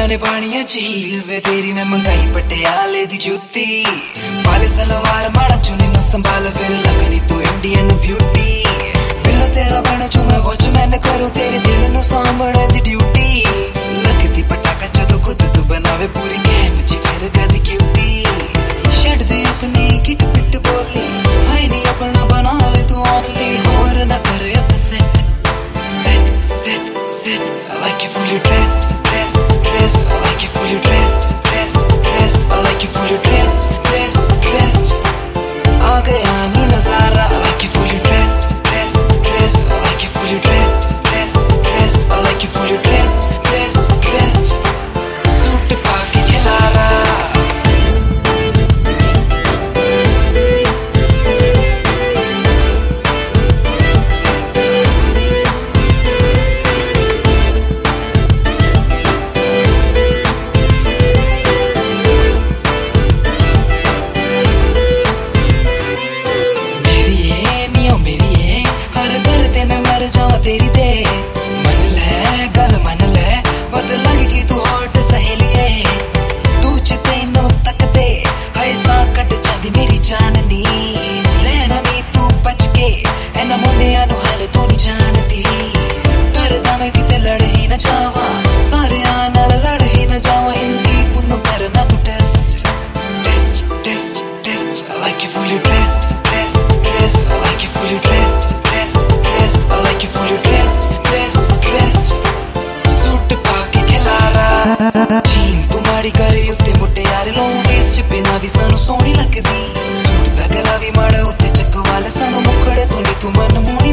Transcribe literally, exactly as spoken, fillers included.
जाने पानिया झील वे तेरी मैं मंगाई पटियाले दी जुत्ती पाले सलवार माड़ा चुनी नु संभाल फिर लगनी तू इंडियन ब्यूटी दिल तेरा बना जो मैं वॉचमैन करूं तेरे दिल नु सांभने दी ड्यूटी लगती पटाखा जदों खुद तू बनावे पूरी गेम च फिर कद क्यूटी छड़ दे अपनी किट पिट बोली हाय नी अपना बना ले तू ओनली होर ना कर upset set set set I like you fully dressed dressed dressed I like you fully dressed dressed dressed I like you fully dressed dressed dressed आ गया नी नजारा I like you fully dressed dressed dressed I like you fully dressed dressed dressed I like you fully dressed dressed dressed suit पाके खिलारा तेरी दे मन ले गल मन ले बदलांगी तू हॉट सहेलिए तू च तैनू तकदे हाय सा कट जांदी मेरी जान नी रहना नी तू बच के एना मुंडियां नु हाले तू नहीं जानती करदा मैं किते लड़ ही ना जावा सारे नाल लड़ ही ना जावा इंदी पुन्नु करना तू test test test test I like you fully dressed dressed dressed I like you fully dressed dressed dressed I like you fully dressed dressed dressed suit पाके खिलारा जीन तुम्हारी करे उत्ते मुट्टे यार लो वेस्ट च बिना भी सानू सोहनी लगदी सूट दा गला भी माड़ा उत्ते चक वाले सानू मुखड़े तू नी तू मन